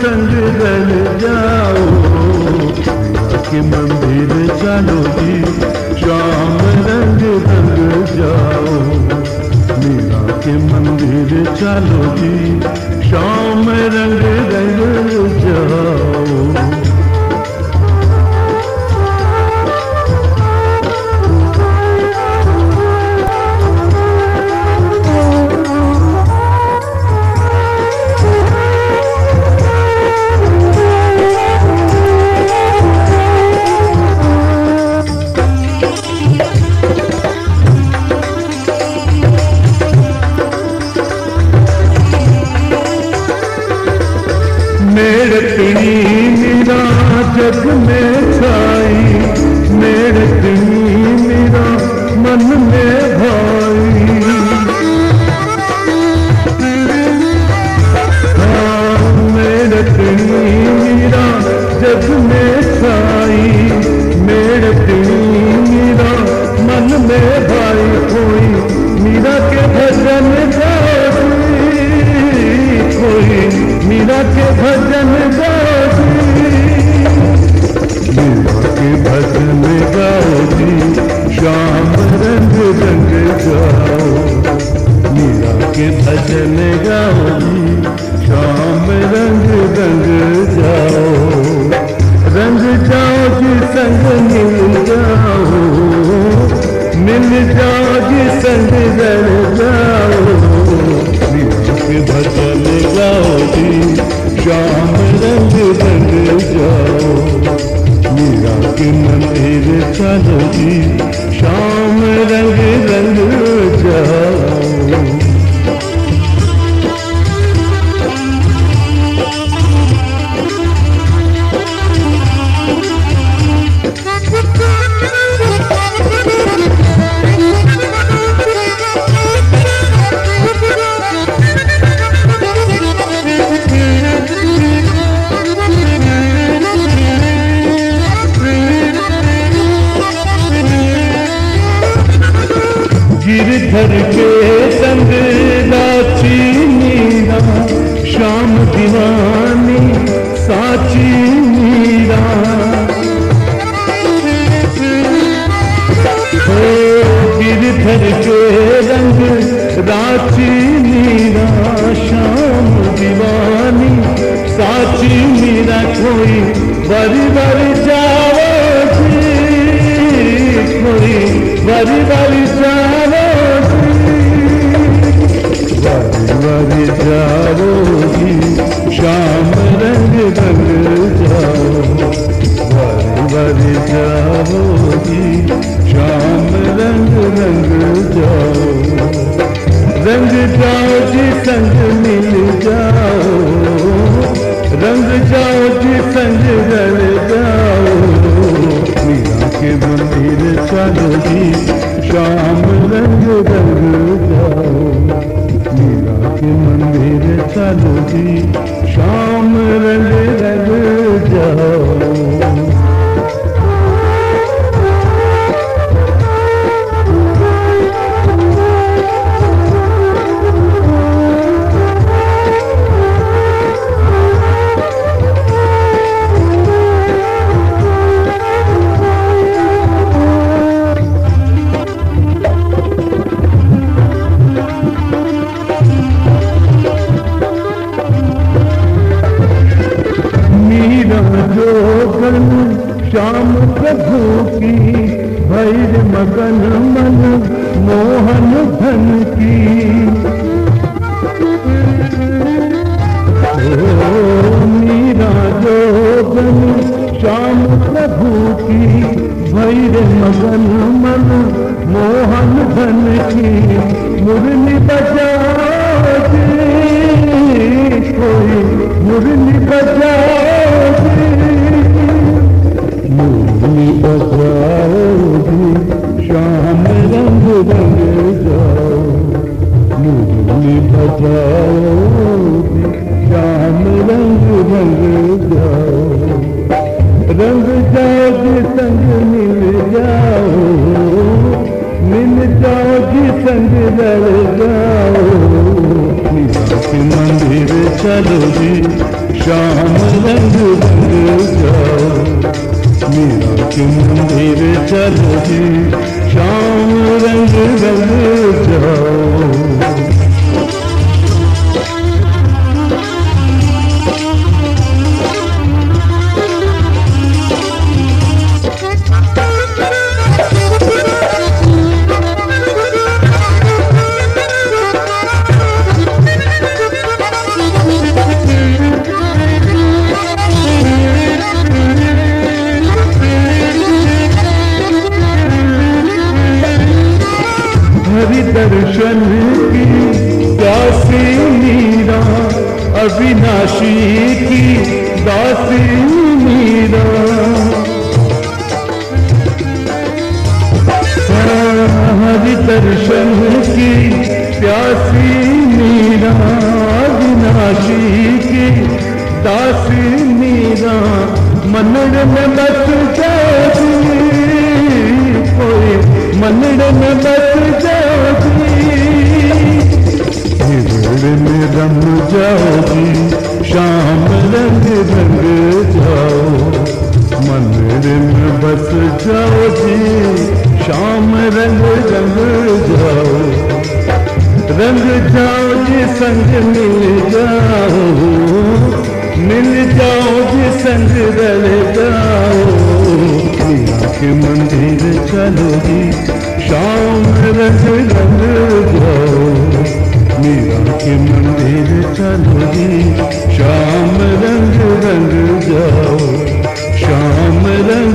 संग रल जाओ, मीरा के मंदिर चलो जी, शाम रंग रंग जाओ। मीरा के मंदिर चलो जी, शाम रंग रंग जाओ। मेड़कनी मीरा जग में छाई, मेड़कनी मीरा मन में भाई। हाँ मेड़कनी मीरा जग में छाई, मेड़कनी मीरा मन में भाई। कोई मीरा के भजन गाई, कोई मीरा के भजन गाओ, मीरा के भजन गाओ जी, शाम रंग रंग जाओ। मीरा के भजन गाओ जी, शाम रंग रंग जाओ। रंग जाओ जी संग मिल जाओ, मिल जाओ जी संग रल जाओ। मीरा के भजन गाओ जी, शाम रंग रंग जाओ। मीरा के मंदिर चलो जी, शाम रंग रंग जाओ। गिरधर के संग नाची मीरा, शाम दीवानी साची मीरा। ओ गिरधर के रंग राची मीरा, शाम दीवानी साची मीरा। कोई बरी बरी जाओ जी, कोई बरी बरी जाओ, बरी जाओ जी, शाम रंग रंग जाओ। बरी जाओ जी, शाम रंग रंग जाओ। रंग जाओ जी संग मिल जाओ, रंग जाओ जी संग रल जाओ। मीरा के मंदिर चलो जी, शाम रंग रंग जाओ। मीरा के मंदिर चलो जी, शाम रंग रंग जाओ। श्याम प्रभु की भैर मगन मन मोहन धन की। ओ मीरा जोगन श्याम प्रभु की भैर मगन मन मोहन धन की। मुरली बजाओ जी, कोई मुरली बजाओ जी, मुरली बजाओ जी, शाम रंग रंग जाओ। मुरली बजाओ जी, शाम रंग रंग जाओ। रंग जाओ जी संग मिल जाओ, मिल जाओ जी संग रल जाओ। मीरा के मंदिर चलो जी, शाम रंग रंग जाओ, मीरा के मंदिर चलो जी, शाम रंग रंग जाओ। हरि दर्शन की प्यासी मीरा, अविनाशी की दासी मीरा। हरि दर्शन की प्यासी मीरा, अविनाशी की दासी मीरा। मनड़ में बस जाती कोई, मनड़ में बस जाओगी, हिरड़ में रम जाओगी, शाम रंग रंग जाओ। मंदिर में बस जाओगी, शाम रंग रंग जाओ। रंग जाओ जी संग मिल जाओ, मिल जाओ जी संग रल जाओ। मीरा के मंदिर चलो जी, शाम रंग रंग जाओ। मीरा के मंदिर चलो जी, शाम रंग रंग जाओ, शाम रंग